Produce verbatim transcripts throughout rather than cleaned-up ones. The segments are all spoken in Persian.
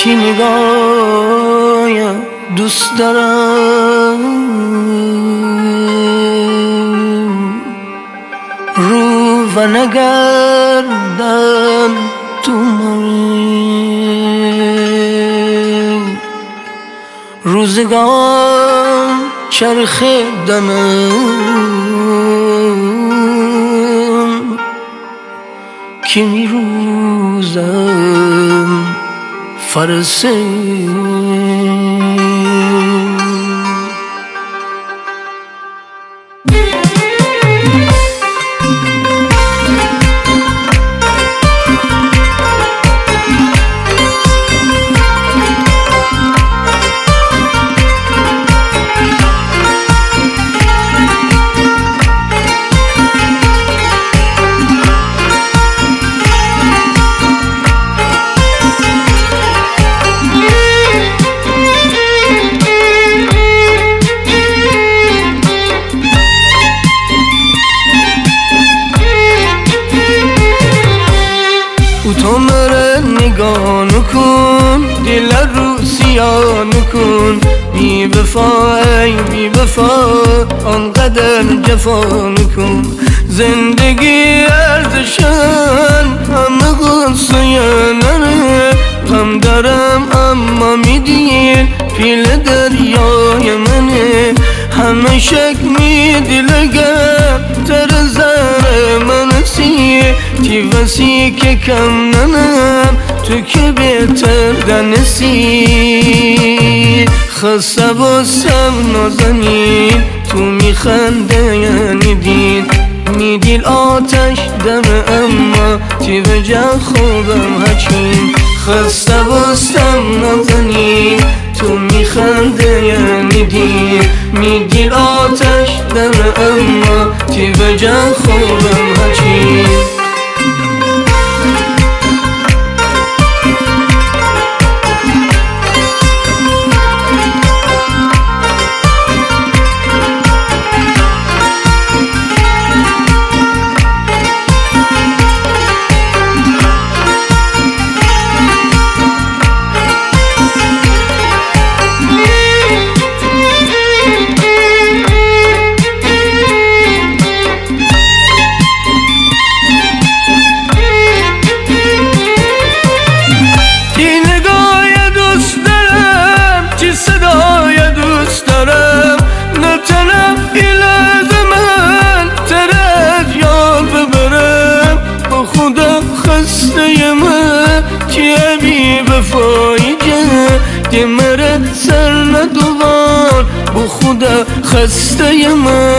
یکی نگاهی دوست دارم، رو و نگردن تو من، روزگار چرخه دنم که می روزم فرسه. تو مرا نگاه نکن، دل رو سیاه نکن، بی وفا ای بی وفا آنقدر جفا نکن. زندگی ارزشن همه قصه نره، غم دارم اما میدین پیل دریای منه، همه شک میدی لگم تر زر منسی، تی وسی که کم ننم تو که بهتر دنسی. خسته باشم نازنین تو میخنده یعنی دین، میدیل آتش دم اما تی وجه خوبم هچین. خسته باشم نازنین تو میخنده یعنی دین، میدیل آتش دم اما تی وجه خوبم هچین. خسته من که بی وفایی که مره سر ندوان با خدا خسته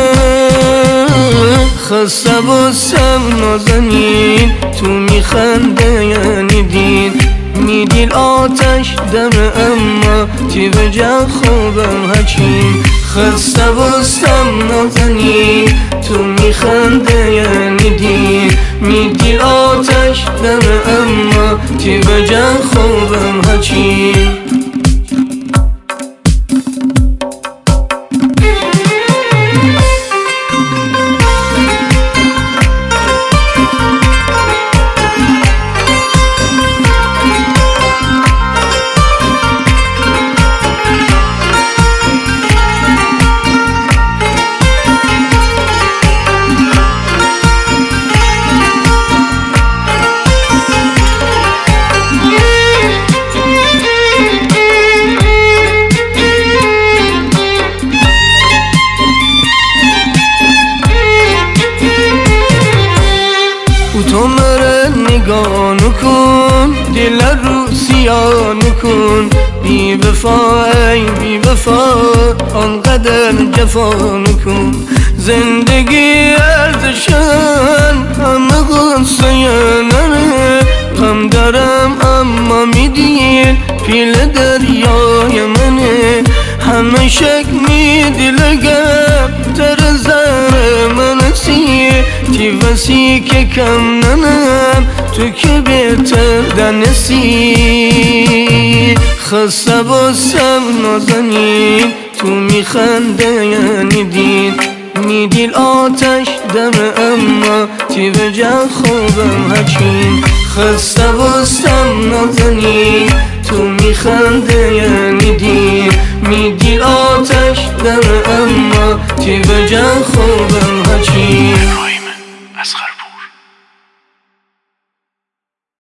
من. خسته باشم نازنین تو میخنده یعنی دین، میدیل آتش دم اما تی وجه خوبم هچین. خسته باشم نازنین تو میخنده یعنی دین، میدیل آتش دم اما تی وجه خوبم هچین. تو مرا نگاه نکن، دل رو سیاه نکن، بی وفا ای بی وفا آنقدر جفا نکن. زندگی ارزشن همه قصه نره، غم دارم اما میدین پیل دریای منه، همه شک میدی لگم تر زر منسی، تی وسی که کم ننم تو که بهتر دنسی. خسته باشم نازنین تو میخنده یعنی دین، میدیل آتش دم اما تی وجه خوبم هچین. خسته باشم نازنین تو میخنده یعنی دیر میگی آتش دم اما تی وجه خوبم هچی